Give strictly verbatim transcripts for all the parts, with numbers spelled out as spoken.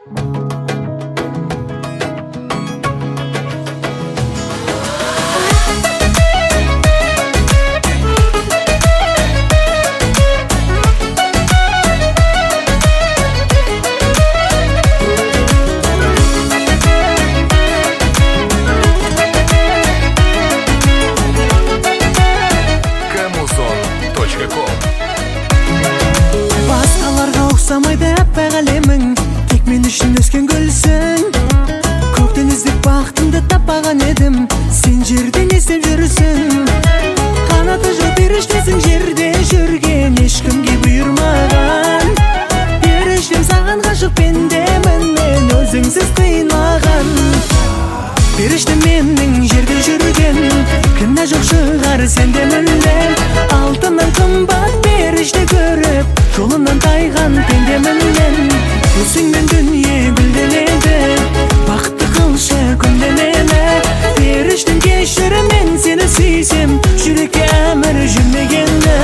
Самайды әппақ әлемің, тек мен үшін өскен гүлсің. Көктен іздеп бақытымды таппаған едім, сен жерде не істеп жүрсің? Қанаты жоқ періштесің, жерде жүрген ешкімге бұйырмаған. Періштем саған ғашық пендемін, мен өзіңсіз қинаған. Періштем менің жерде жүрген, кінә жоқ шығар сенде мүлдем. Алтыннан қымбат періште көріп, жолынан тайған пендемін мен. Өзіңмен дүние гүлденеді, бақытты қылшы күнде мені. Періштем кешір, мен сені сүйсем, жүрекке әмір жүрмегені.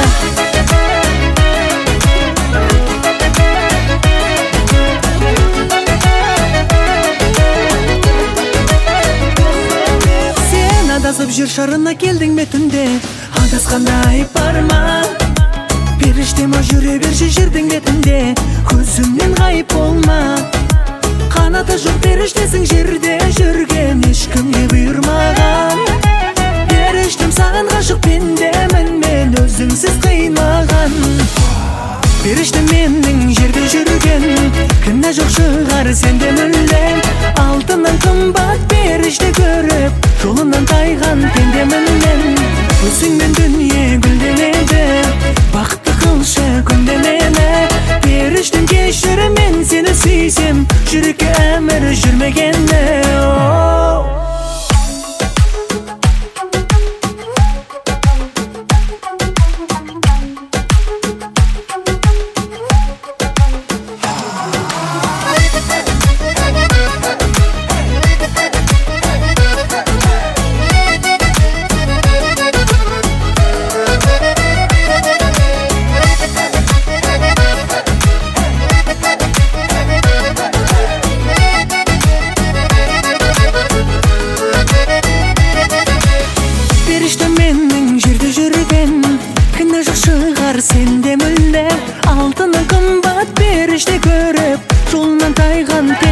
Сен адасып жер шарына келдің бе түнде, адасқанда айып бар ма? Періштема жүре берші жердің бетінде, көзімнен ғайып болма. Қанаты жоқ періштесің, жерде жүрген ешкімге бұйырмаған. Періштем саған ғашық пендемін, мен өзіңсіз қинаған. Періштем менің жерде жүрген, кінә жоқ шығар сенде мүлдем. Алтыннан қымбат періште көріп, жолынан тайған пендемін мен. Өзіңмен дүние гүлденеді, бақытты қылшы күнде мені. Періштем кешір, мен сені сүйсем, жүрекке әмір жүрмегені. Періштем менің жерде жүрген, кінә жоқ шығар сенде мүлдем. Алтыннан қымбат періште көріп, жолынан тайған